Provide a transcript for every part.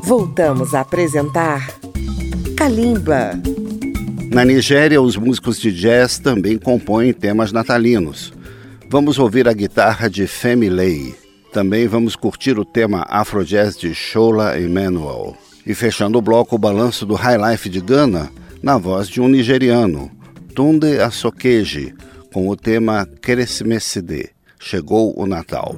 Voltamos a apresentar Kalimba. Na Nigéria, os músicos de jazz também compõem temas natalinos. Vamos ouvir a guitarra de Femi Lay. Também vamos curtir o tema Afrojazz de Shola Emmanuel. E fechando o bloco, o balanço do High Life de Ghana, na voz de um nigeriano, Tunde Asokeji, com o tema Keresimeside, Chegou o Natal.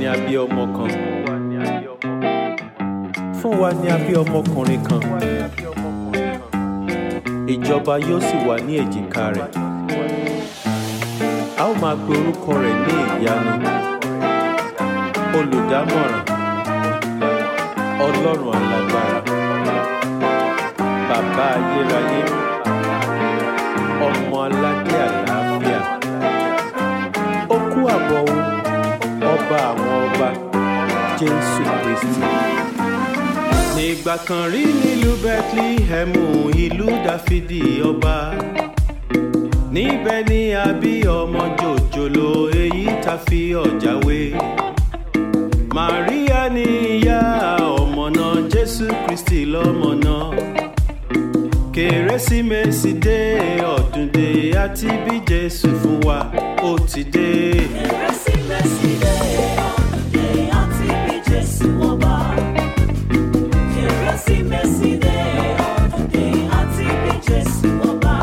ní a bí ọmọ kan. Fún wa ní a bí ọmọkùnrin kan. Ìjọba yóò sì wà ní èjìká rẹ̀. A ó máa pe orúkọ rẹ̀ ní ìyanu. Olùdámọ̀ràn. Ọlọ́run alágbára. Bàbá ayérayé. Ọmọ aládé àlàáfíà. Ó kú àbọ̀ o, ọba àwọn ọba, Jésù Kristi. Nígbà kan rí nílùú Bethlehem, ìlú Dáfídì ọba. Níbẹ̀ ni a bí ọmọ jòjòló èyí tá fi ọ̀já wé. Màríà ni ìyá ọmọ náà, Jésù Kristi lọ́mọ náà. Kérésìmesì dé, ọdún dé, àti bí Jésù fún wa ó ti dé. Kérésìmesì dé, ọdún dé, àti bí Jésù ọba. Kérésìmesì dé, ọdún dé, àti bí Jésù ọba.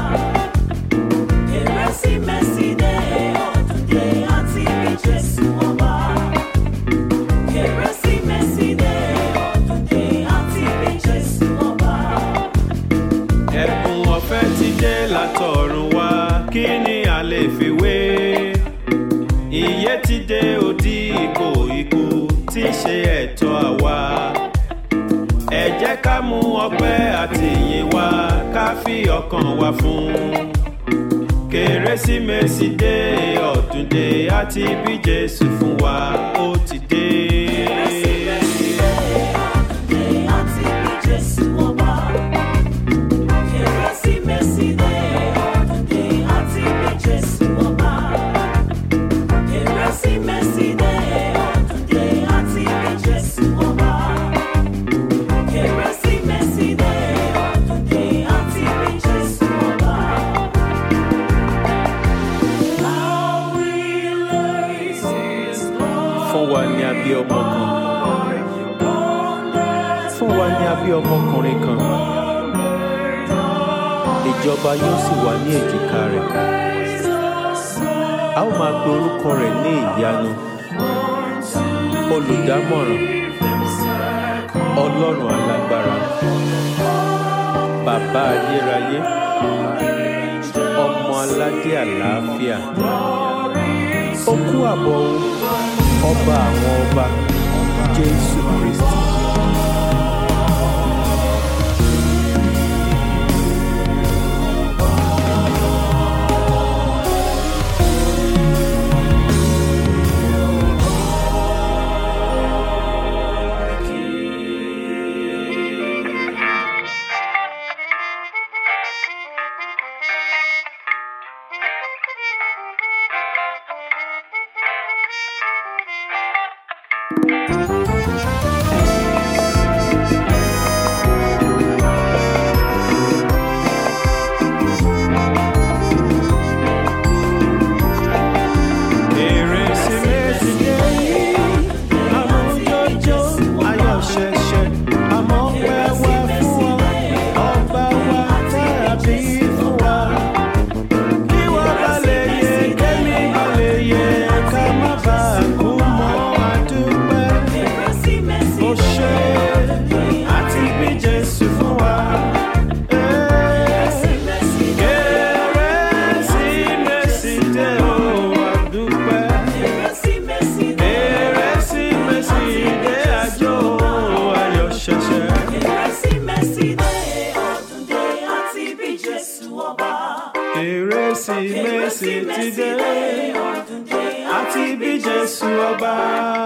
Kérésìmesì dé, ọdún dé, àti bí Jésù ọba. Kérésìmesì dé, ọdún dé, àti bí Jésù ọba. Ẹ̀bùn ọ̀fẹ́ ti dé látọ̀run wá, kí ni a lè fi wé? Ìyè ti dé òdì ìkó ikú tí ṣe ẹ̀tọ́ àwa. Ẹ jẹ́ ká mú ọpẹ́ àti ìyìn wá, ká fi ọkàn wa fún. Kérésìmesì dé, ọdún dé, àti bí Jésù fún wa ó ti dé. Kérésìmesì dé, ọdún dé, àti bí Jésù ọba. Kérésìmesì dé, ọdún dé, àti bí Jésù ọba. Kérésìmesì dé, ọdún dé, àti bí Jésù ọba. Kérésìmesì dé, ọdún dé, àti bí Jésù ọba. Fún wa ní a bí ọmọ kan. Fún wa ní a bí ọmọkùnrin kan. Ìjọba yóò sì wà ní èjìká rẹ̀. A ó máa pe orúkọ rẹ̀ ní ìyanu. Olùdámọ̀ràn. Ọlọ́run alágbára. Bàbá ayérayé. Ọmọ aládé àlàáfíà. Ó kú àbọ̀ o, ọba àwọn ọba, Jésù Kristi. Kérésìmesì ti dé, àti bí Jésù ọba.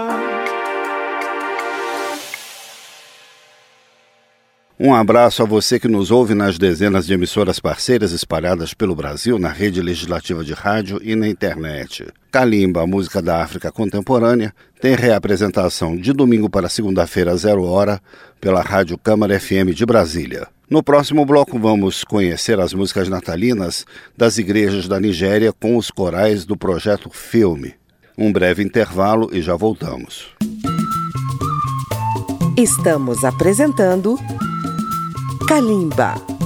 Um abraço a você que nos ouve nas dezenas de emissoras parceiras espalhadas pelo Brasil, na rede legislativa de rádio e na internet. Kalimba, a música da África contemporânea, tem reapresentação de domingo para segunda-feira, 00h, pela Rádio Câmara FM de Brasília. No próximo bloco vamos conhecer as músicas natalinas das igrejas da Nigéria com os corais do Projeto Filme. Um breve intervalo e já voltamos. Estamos apresentando Kalimba.